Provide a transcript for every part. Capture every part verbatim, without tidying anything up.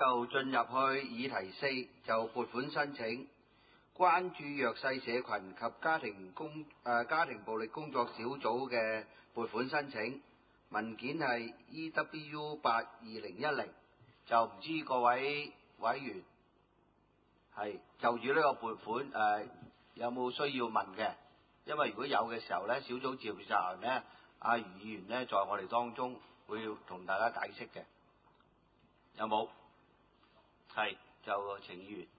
就進入去議題四，就撥款申請，關注弱勢社群及家庭工誒、呃、家庭暴力工作小組嘅撥款申請，文件係 E W 八二零一零，就唔知各位委員係就住呢個撥款誒、呃、有冇需要問嘅？因為如果有嘅時候咧，小組召集人咧，阿余議員咧，在我哋當中會同大家解釋嘅，有冇？係就程議員。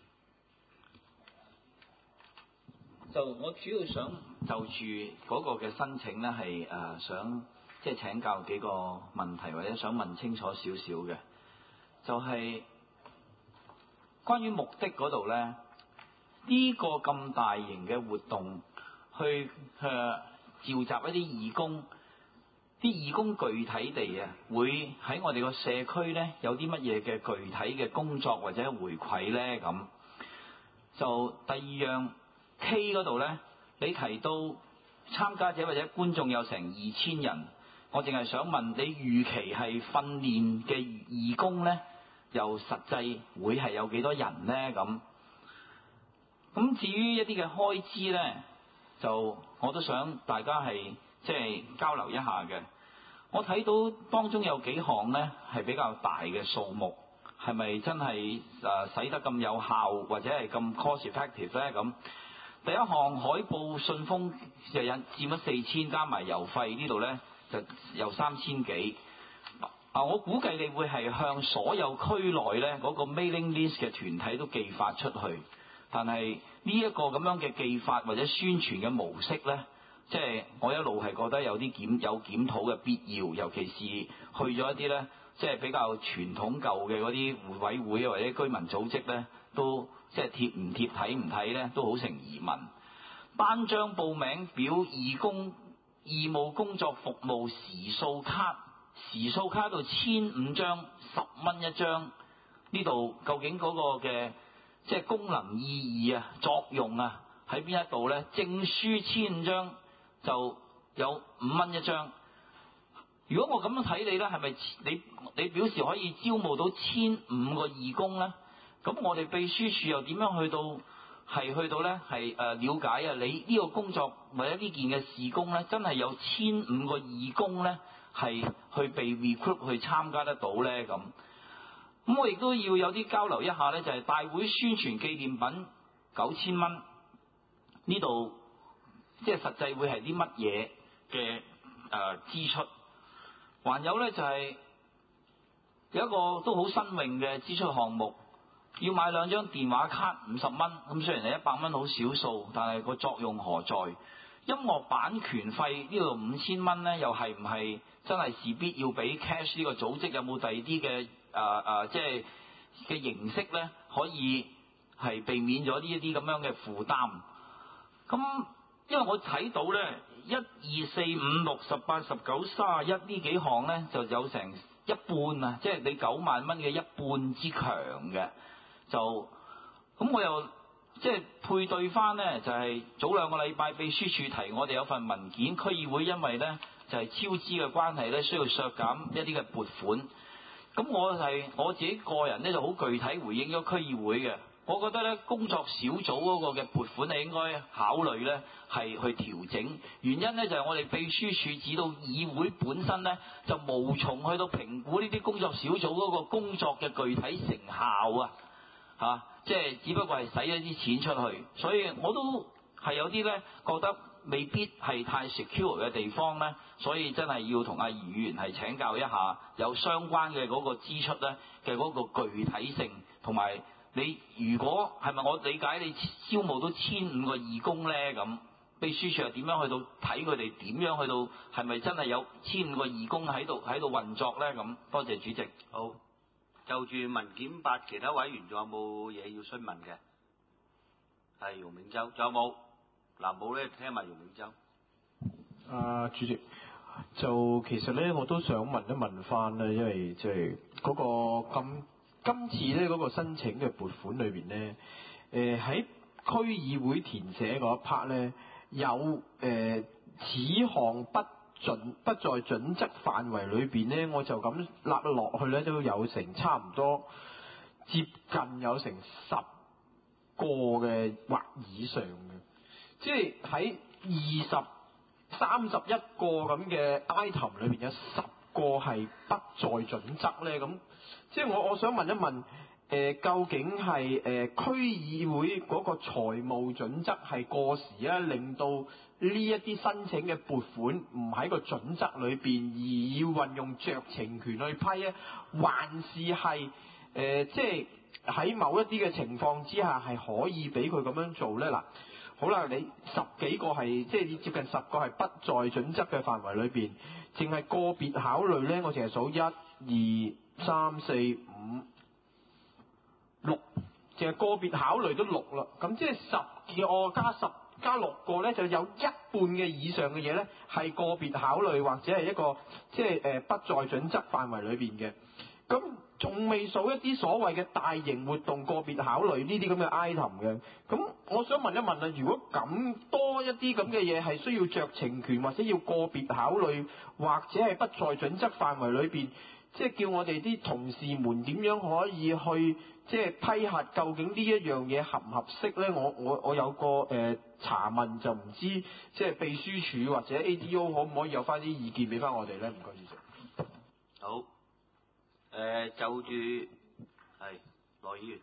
就我主要想就住嗰個嘅申請咧，係誒想即係請教幾個問題，或者想問清楚少少嘅，就係、是、關於目的嗰度咧，呢、這個咁大型嘅活動去誒、呃、召集一啲義工，啲義工具體地啊，會喺我哋個社區咧有啲乜嘢嘅具體嘅工作或者回饋咧咁。就第二樣 K 嗰度咧，你提到參加者或者觀眾有成二千人，我淨係想問你預期係訓練嘅義工咧，又實際會係有幾多人咧咁？咁至於一啲嘅開支咧，就我都想大家係即係交流一下嘅。我睇到當中有幾項咧係比較大嘅數目，係咪真係誒使得咁有效或者係咁 cost effective 咧咁？第一項海報信封就引佔咗四千，加埋郵費呢度咧就有三千幾。啊，我估計你會係向所有區內咧嗰個 mailing list 嘅團體都寄發出去，但係呢一個咁樣嘅寄發或者宣傳嘅模式咧，即係我一路係覺得有啲檢有檢討嘅必要，尤其是去咗一啲咧，即係比較傳統舊嘅嗰啲會委會或者居民組織咧，都即係貼唔貼睇唔睇咧，都好成疑問。單張報名表義工義務工作服務時數卡，時數卡到千五張，十蚊一張，呢度究竟嗰個嘅即係功能意義啊、作用啊喺邊一度咧？證書千五張就有五蚊一張。如果我咁樣睇你咧，係咪你你表示可以招募到千五個義工咧？咁我哋秘書處又點樣去到係去到咧係誒了解啊？你呢個工作或者呢件嘅事工咧，真係有千五個義工咧係去被 recruit 去參加得到咧咁？咁我亦都要有啲交流一下咧，就係、是、大會宣傳紀念品九千蚊呢度，即係實際會係啲乜嘢嘅誒支出？還有咧就係、是、有一個都好新穎嘅支出項目，要買兩張電話卡五十蚊，咁雖然係一百蚊好少數，但係個作用何在？音樂版權費呢度五千蚊咧，又係唔係真係事必要俾 cash 呢個組織？有冇第二啲嘅誒誒，即係嘅形式咧，可以係避免咗呢一啲咁樣嘅負擔？咁因為我睇到咧，一二四五六十八十九三十一呢幾項咧，就有成一半啊，即係你九萬蚊嘅一半之強嘅，就咁我又即係配對翻咧，就係、是、早兩個禮拜秘書處提我哋有份文件，區議會因為咧就係、是、超支嘅關係咧，需要削減一啲嘅撥款。咁我係我自己個人咧就好具體回應咗區議會嘅。我覺得咧工作小組嗰個嘅撥款你應該考慮咧係去調整，原因咧就係、是、我哋秘書處指到議會本身咧就無從去到評估呢啲工作小組嗰個工作嘅具體成效啊，嚇、啊，即係只不過係使咗啲錢出去，所以我都係有啲咧覺得未必係太 secure 嘅地方咧，所以真係要同阿余議員係請教一下，有相關嘅嗰個支出咧嘅嗰個具體性同埋。你如果係咪我理解你招募到千五個義工咧咁，秘書處係點樣去到睇佢哋點樣去到係咪真係有千五個義工喺度喺度運作咧咁？多謝主席。 好，就住文件八，其他委員仲有冇嘢要詢問嘅？係容銘洲，仲有冇？嗱冇咧，聽埋容銘洲。 啊，主席，就其實咧我都想問一問翻咧，因為即係嗰個咁。今次咧嗰個申請嘅撥款裏邊咧，誒喺區議會填寫嗰一 part 咧有誒此項不準不在準則範圍裏邊咧，我就咁立落去咧，都有成差唔多接近有成十個嘅或以上嘅，即係喺二十三十一個咁嘅 item 裏邊有十個係不在準則咧，咁即係我我想問一問。誒、呃、究竟係誒、呃、區議會嗰個財務準則係過時啊，令到呢一啲申請嘅撥款唔喺個準則裏邊，而要運用酌情權去批啊？還是係誒、呃、即係喺某一啲嘅情況之下係可以俾佢咁樣做咧？嗱，好啦，你十幾個係即係接近十個係不在準則嘅範圍裏邊，淨係個別考慮咧，我淨係數一二三四五。六，淨係個別考慮都六啦，咁即係十個加十加六個咧，就有一半嘅以上嘅嘢咧係個別考慮或者係一個即係誒不在準則範圍裏邊嘅。咁仲未數一啲所謂嘅大型活動個別考慮呢啲咁嘅 item 嘅。咁我想問一問啊，如果咁多一啲咁嘅嘢係需要酌情權或者要個別考慮或者係不在準則範圍裏邊，即係叫我哋啲同事們點樣可以去即係批核究竟呢一樣嘢合唔合適咧？我我我有個誒、呃、查問，就唔知即係秘書處或者 A D O 可唔可以有翻啲意見俾翻我哋咧？唔該，主席。 好，誒、呃、就住係羅議員。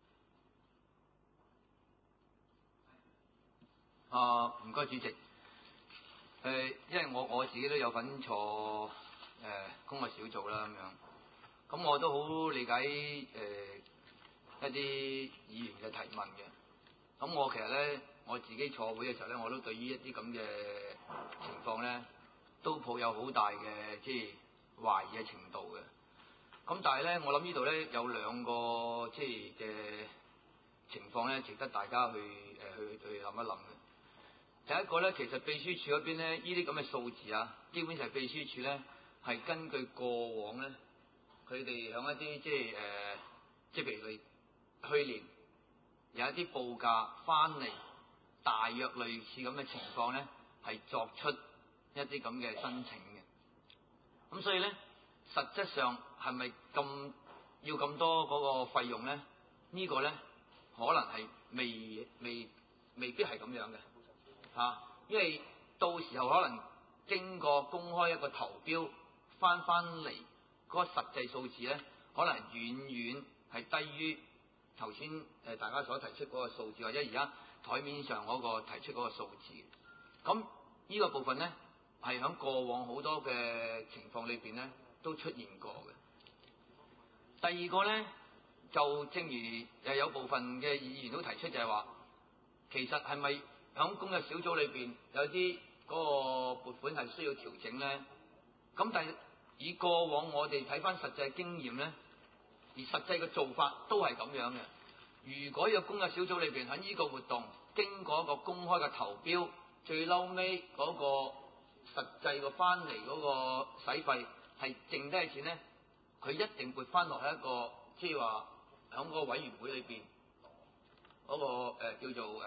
啊，唔該，主席。誒、呃，因為我我自己都有份坐誒、呃、公愛小組啦，咁樣，咁我都好理解誒。呃一啲議員嘅提問嘅，咁我其實咧我自己坐會嘅時候咧，我都對於一啲咁嘅情況咧，都抱有好大嘅即係懷疑嘅程度嘅。咁但係咧，我諗呢度咧有兩個即係嘅情況咧，值得大家去誒、呃、去去諗一諗嘅。第一個咧，其實秘書處嗰邊咧，呢啲咁嘅數字啊，基本上係秘書處咧係根據過往咧，佢哋響一啲即係誒，即係譬如佢。去年有一啲報價翻嚟，大約類似咁嘅情況咧，係作出一啲咁嘅申請嘅。咁所以咧，實質上係咪咁要咁多嗰個費用咧？這個、呢個咧可能係未未未必係咁樣嘅嚇、啊，因為到時候可能經過公開一個投標，翻翻嚟嗰個實際數字咧，可能遠遠係低於頭先誒大家所提出嗰個數字，或者而家台面上嗰個提出嗰個數字，咁呢個部分咧係喺過往好多嘅情況裏邊咧都出現過嘅。第二個咧就正如誒有部分嘅議員都提出就係話，其實係咪喺公約小組裏邊有啲嗰個撥款係需要調整咧？咁但係以過往我哋睇翻實際經驗咧。而實際嘅做法都係咁樣嘅。如果有公約小組裏邊喺呢個活動經過一個公開嘅投標，最嬲尾嗰個實際個翻嚟嗰個使費係剩低嘅錢咧，佢一定撥翻落喺一個即係話喺嗰個委員會裏邊嗰個誒、呃、叫做誒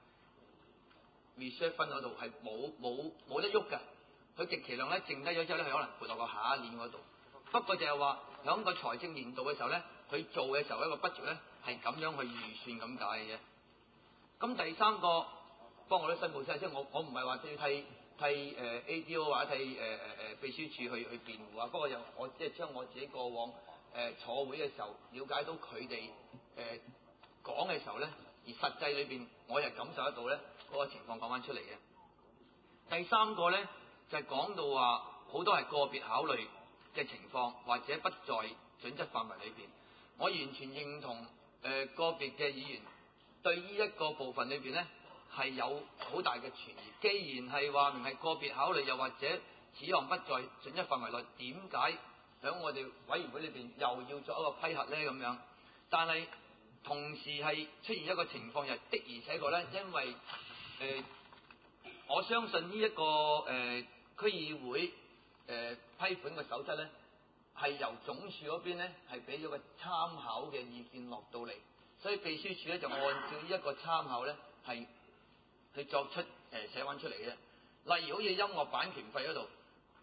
reserve 分嗰度係冇冇冇得喐嘅。佢極其量咧剩低咗之後咧，佢可能撥落個下一年嗰度。不過就係話喺個財政年度嘅時候咧，佢做嘅時候一個 budget咧係咁樣去預算咁解嘅啫。咁第三個幫我都申報聲，即係我我唔係話要替替誒、呃、A D O 或者替誒誒誒秘書處去去辯護啊。不過就我即係將我自己過往誒、呃、坐會嘅時候了解到佢哋誒講嘅時候咧，而實際裏邊我又感受得到咧嗰、那個情況講翻出嚟嘅。第三個咧就係、是、講到話好多係個別考慮嘅情況，或者不在準則範圍裏邊，我完全認同誒、呃、個別嘅議員對呢一個部分裏邊咧係有好大嘅存疑。既然係話明係個別考慮，又或者此項不在準則範圍內，點解喺我哋委員會裏邊又要作一個批核咧？咁樣，但係同時係出現一個情況，就的而且確咧，因為誒、呃、我相信呢、這、一個誒、呃、區議會。誒、呃、批款嘅守則咧，係由總署嗰邊咧係俾咗個參考嘅意見落到嚟，所以秘書處咧就按照呢一個參考咧係去作出誒寫翻出嚟嘅。例如好似音樂版權費嗰度，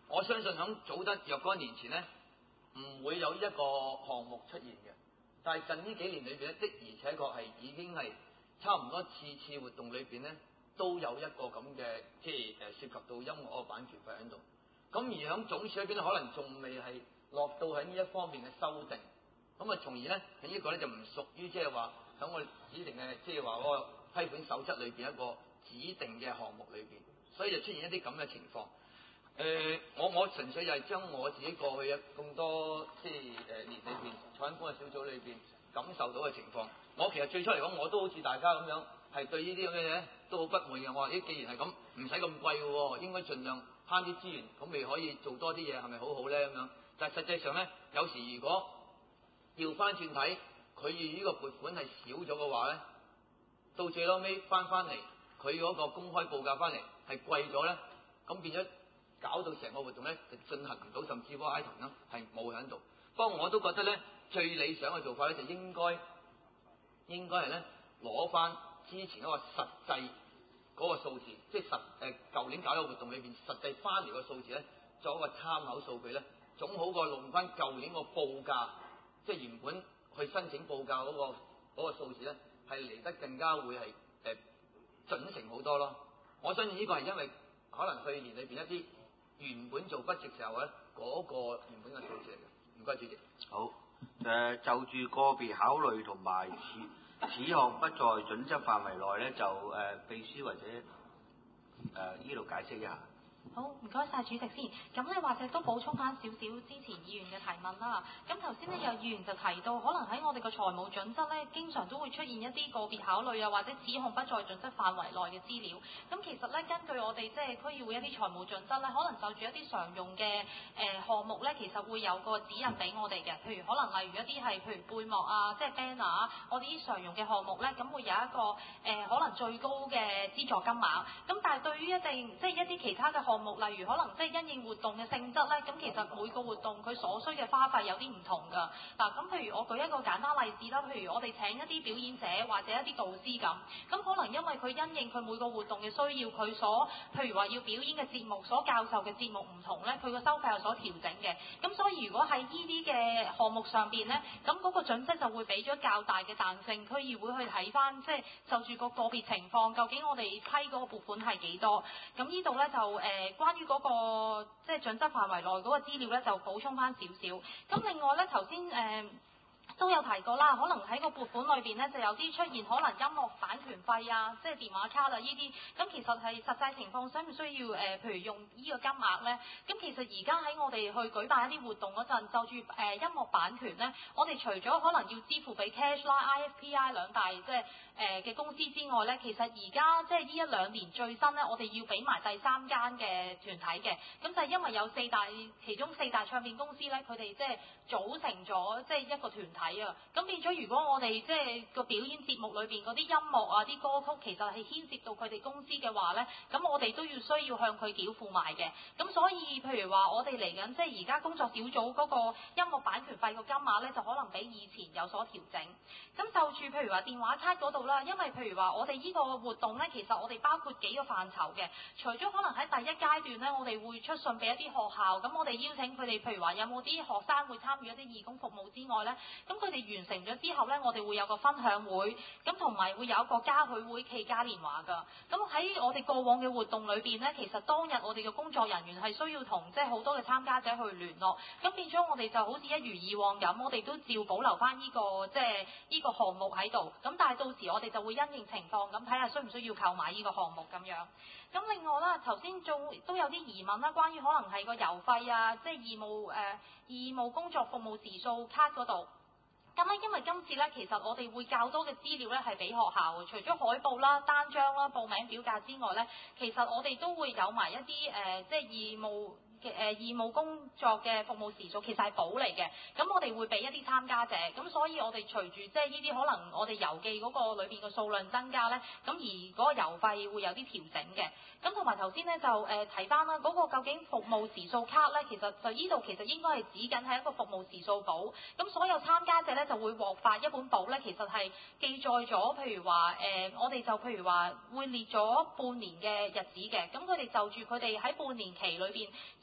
我相信響早得若干年前咧，唔會有一個項目出現嘅。但係近呢幾年裏邊咧，的而且確係已經係差唔多次次活動裏邊咧，都有一個咁嘅即係誒涉及到音樂嘅版權費喺度。咁而響總署裏邊咧，可能仲未係落到喺呢一方面嘅修訂。咁啊，從而咧喺呢個咧就唔屬於即係話喺我哋指定嘅即係話嗰個批款守則裏邊一個指定嘅項目裏邊，所以就出現一啲咁嘅情況。誒、呃，我我純粹就係將我自己過去嘅咁多即係誒年裏邊，坐喺工作小組裏邊感受到嘅情況。我其實最初嚟講，我都好似大家咁樣，係對呢啲咁嘅嘢都好不滿嘅。我話：咦，既然係咁，唔使咁貴嘅喎，應該盡量慳啲資源，咁咪可以做多啲嘢，係咪好好咧？咁樣，但係實際上咧，有時如果調翻轉睇，佢呢個撥款係少咗嘅話咧，到最後尾翻翻嚟，佢嗰個公開報價翻嚟係貴咗咧，咁變咗。搞到成個活動咧就進行唔到，甚至乎 item 啦係冇喺度。不過我都覺得咧，最理想嘅做法咧就應該應該係咧攞翻之前嗰個實際嗰個數字，即係實誒舊年搞嘅活動裏邊實際翻嚟個數字咧，作一個參考數據咧，總好過用翻舊年個報價，即係原本去申請報價嗰個嗰個數字咧，係嚟得更加會係誒準成好多咯。我相信呢個係因為可能去年裏邊一啲原本做budget時候咧，嗰、那個原本嘅數字嚟嘅。唔該，主席。 好，誒、呃、就住個別考慮同埋此此項不在準則範圍內咧，就誒、呃、秘書或者誒依度解釋一下。 好，唔該晒主席先。咁咧或者都補充翻少少之前議員嘅提問啦。咁頭先咧有議員就提到，可能喺我哋個財務準則咧，經常都會出現一啲個別考慮啊，或者指控不在準則範圍內嘅資料。咁其實咧，根據我哋即係區議會一啲財務準則咧，可能就住一啲常用嘅誒、呃、項目咧，其實會有個指引俾我哋嘅。譬如可能例如一啲係譬如背幕啊，即係 banner 啊，我哋啲常用嘅項目咧，咁會有一個誒、呃、可能最高嘅資助金額。咁但係對於一定即係一啲其他嘅項目，例如可能即係因應活動嘅性質咧，咁其實每個活動佢所需嘅花費有啲唔同㗎。嗱，咁譬如我舉一個簡單例子啦，譬如我哋請一啲表演者或者一啲導師咁，咁可能因為佢因應佢每個活動嘅需要，佢所譬如話要表演嘅節目，所教授嘅節目唔同咧，佢個收費有所調整嘅。咁所以如果喺呢啲嘅項目上邊咧，咁嗰個準則就會俾咗較大嘅彈性，區議會去睇翻，即係就住個個別情況，究竟我哋批嗰個撥款係幾多？咁呢度咧就誒、呃、關於嗰、那個即係準則範圍內嗰個資料咧，就補充翻少少。咁另外咧，頭先誒都有提過啦，可能喺個撥款裏邊咧，就有啲出現可能音樂版權費啊，即係電話卡啊呢啲。咁其實係實際情況需唔需要誒、呃，譬如用呢個金額咧？咁其實而家喺我哋去舉辦一啲活動嗰陣，就住誒、呃、音樂版權咧，我哋除咗可能要支付俾 Cash 啦、I F P I 兩大即係誒嘅公司之外咧，其實而家即係呢一兩年最新咧，我哋要俾埋第三間嘅團體嘅。咁就係因為有四大，其中四大唱片公司咧，佢哋即係組成咗即係一個團體。睇啊，咁變咗如果我哋即係個表演節目裏邊嗰啲音樂啊、啲歌曲，其實係牽涉到佢哋公司嘅話咧，咁我哋都要需要向佢繳付埋嘅。咁所以譬如話我哋嚟緊即係而家工作小組嗰個音樂版權費個金額咧，就可能比以前有所調整。咁就住譬如話電話卡嗰度啦，因為譬如話我哋呢個活動咧，其實我哋包括幾個範疇嘅，除咗可能喺第一階段咧，我哋會出信俾一啲學校，咁我哋邀請佢哋，譬如話有冇啲學生會參與一啲義工服務之外咧，咁佢哋完成咗之後呢，我哋會有個分享會，咁同埋會有一個嘉許會暨嘉年華㗎。咁喺我哋過往嘅活動裏邊呢，其實當日我哋嘅工作人員係需要同即係好多嘅參加者去聯絡，咁變咗我哋就好似一如以往咁，我哋都照保留翻呢個即係呢個項目喺度。咁但係到時我哋就會因應情況咁睇下需唔需要購買呢個項目咁樣。咁另外啦，頭先仲都有啲疑問啦，關於可能係個郵費啊，即係義務誒、呃、義務工作服務時數卡嗰度。咁咧，因為今次咧，其實我哋會較多嘅資料咧係俾學校嘅，除咗海報啦、單張啦、報名表格之外咧，其實我哋都會有埋一啲誒、呃，即係義務嘅誒義務工作嘅服務時數，其實係補嚟嘅。咁我哋會俾一啲參加者，咁所以我哋隨住即係呢啲可能我哋郵寄嗰個裏邊嘅數量增加咧，咁而嗰個郵費會有啲調整嘅。咁同埋頭先咧就誒、呃、提翻啦，嗰、那個究竟服務時數卡咧，其實就呢度其實應該係指緊係一個服務時數簿。咁所有參加者咧就會獲發一本簿咧，其實係記載咗，譬如話誒、呃，我哋就譬如話會列咗半年嘅日子嘅。咁佢哋就住佢哋喺半年期裏邊做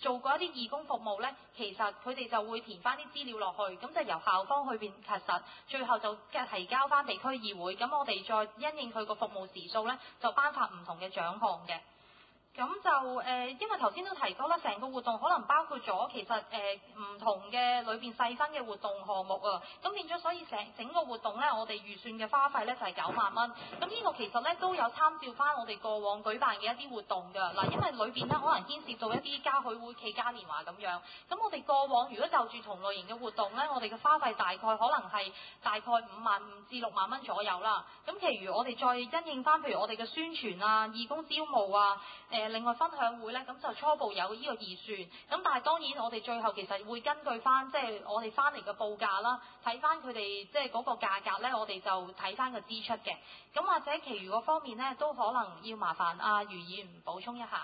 做過一啲義工服務咧，其實佢哋就會填翻啲資料落去，咁就由校方去邊核實，最後就提交翻俾區議會，咁我哋再因應佢個服務時數咧，就頒發唔同嘅獎項嘅。咁就誒、呃，因為頭先都提過啦，成個活動可能包括咗其實誒唔、呃、同嘅裏邊細分嘅活動項目啊，咁變咗所以成整個活動咧，我哋預算嘅花費咧就係九萬蚊。咁呢個其實咧都有參照翻我哋過往舉辦嘅一啲活動㗎。嗱，因為裏邊咧可能牽涉到一啲嘉許會暨嘉年華咁樣。咁我哋過往如果就住同類型嘅活動咧，我哋嘅花費大概可能係大概五萬五至六萬蚊左右啦。咁其餘我哋再因應翻，譬如我哋嘅宣傳啊、義工招募啊、誒、呃。另外分享會咧，咁就初步有呢個預算，咁但係當然我哋最後其實會根據翻即係我哋翻嚟嘅報價啦，睇翻佢哋即係嗰個價格咧，我哋就睇翻個支出嘅。咁或者其餘嗰方面咧，都可能要麻煩阿余議員補充一下。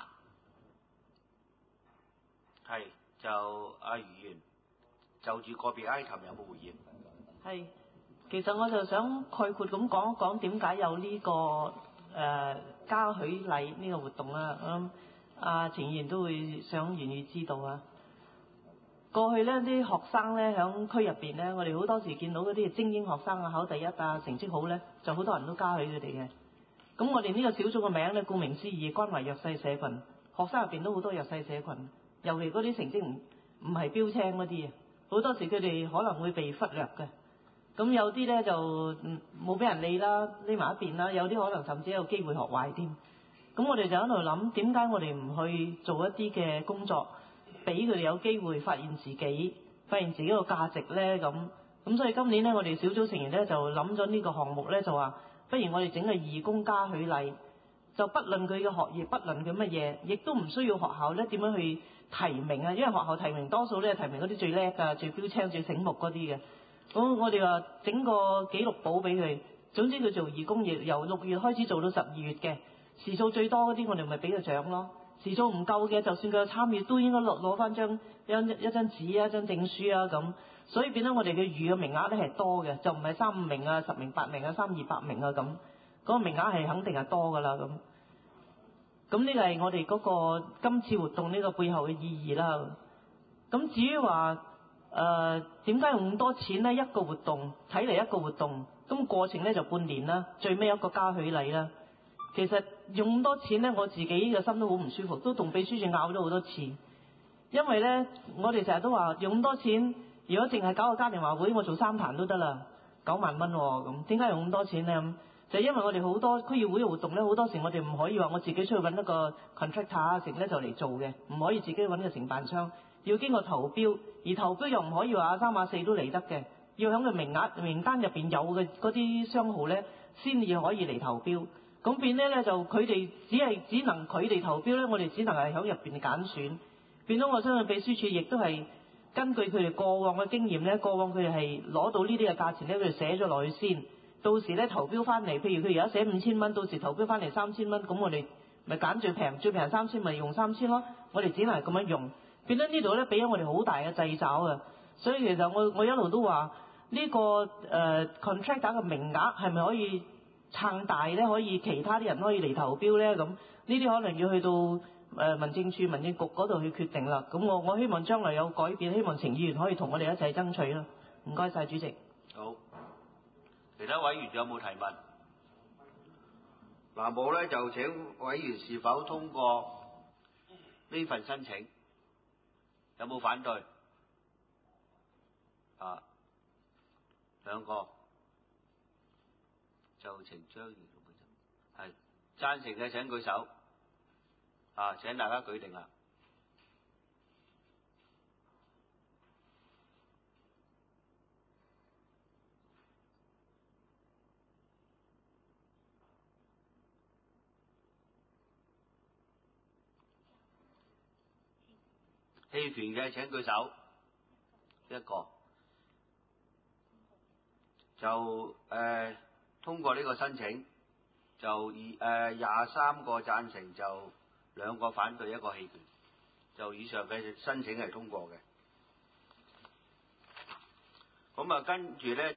係，就阿余議員就住個別 item 有冇回應？ 係，其實我就想概括咁講一講點解有呢、這個誒。呃嘉許禮呢個活動啦，我諗阿程議員都會想願意知道啊。過去呢啲學生呢，響區入邊呢，我哋好多時見到嗰啲精英學生啊，考第一啊，成績好呢，就好多人都嘉許佢哋嘅。咁我哋呢個小組嘅名呢，顧名思義，關懷弱勢社群。學生入邊都好多弱勢社群，尤其嗰啲成績唔唔係標青嗰啲啊，好多時佢哋可能會被忽略嘅。咁有啲咧就冇俾人理啦，匿埋一邊啦。有啲可能甚至有機會學壞添。咁我哋就喺度諗，點解我哋唔去做一啲嘅工作，俾佢哋有機會發現自己，發現自己個價值咧？咁咁所以今年咧，我哋小組成員咧就諗咗呢個項目咧，就話不如我哋整個義工嘉許禮，就不論佢嘅學業，不論佢乜嘢，亦都唔需要學校咧點樣去提名啊，因為學校提名多數咧提名嗰啲最叻㗎、最標青、最醒目嗰啲嘅。咁我哋話整個記錄簿俾佢，總之佢做義工業由六月開始做到十二月嘅時數最多嗰啲，我哋咪俾佢獎咯。時數唔夠嘅，就算佢有參與，都應該攞攞翻張一一張紙啊、一張證書啊咁。所以變咗我哋嘅預嘅名額咧係多嘅，就唔係三五名啊、十名、八名啊、三二百名啊咁。嗰個名額係肯定係多㗎啦咁。咁呢個係我哋嗰個今次活動呢個背後嘅意義啦。咁至於話，誒點解用咁多錢呢？一個活動睇嚟一個活動，咁過程咧就半年啦，最尾一個嘉許禮啦。其實用咁多錢咧，我自己嘅心都好唔舒服，都同秘書處拗咗好多次。因為咧，我哋成日都話用咁多錢，如果淨係搞個嘉年華會，我做三壇都得啦，九萬蚊喎咁。點解用咁多錢咧？咁就因為我哋好多區議會嘅活動咧，好多時我哋唔可以話我自己出去揾一個 contractor 啊，成咧就嚟做嘅，唔可以自己揾個承辦商。要經過投標，而投標又唔可以話阿三阿四都嚟得嘅，要喺個名額名單入邊有嘅嗰啲商號咧，先至可以嚟投標。咁變咧咧就佢哋只係只能佢哋投標咧，我哋只能係喺入邊揀選。變咗我相信秘書處亦都係根據佢哋過往嘅經驗咧，過往佢哋係攞到呢啲嘅價錢咧，佢哋寫咗落去先。到時咧投標翻嚟，譬如佢而家寫五千蚊，到時投標翻嚟三千蚊，咁我哋咪揀最平，最平三千咪用三千咯。我哋只能係咁樣用。變咗呢度咧，俾咗我哋好大嘅掣肘啊！所以其實我我一路都話呢、這個誒、呃、contractor 嘅名額係咪可以撐大咧？可以其他啲人可以嚟投標咧？咁呢啲可能要去到誒、呃、民政處、民政局嗰度去決定啦。咁我我希望將來有改變，希望程議員可以同我哋一齊爭取啦。唔該晒，主席。 好，其他委員仲有冇提問？嗱冇咧，就請委員是否通過呢份申請？有冇反對？啊，兩個，就程章魚同佢係贊成嘅請舉手。啊，請大家舉定啦。棄權嘅請舉手，一個就誒、呃、通過呢個申請，就二誒廿三個贊成，就兩個反對，一個棄權，就以上嘅申請係通過嘅。咁啊，跟住咧。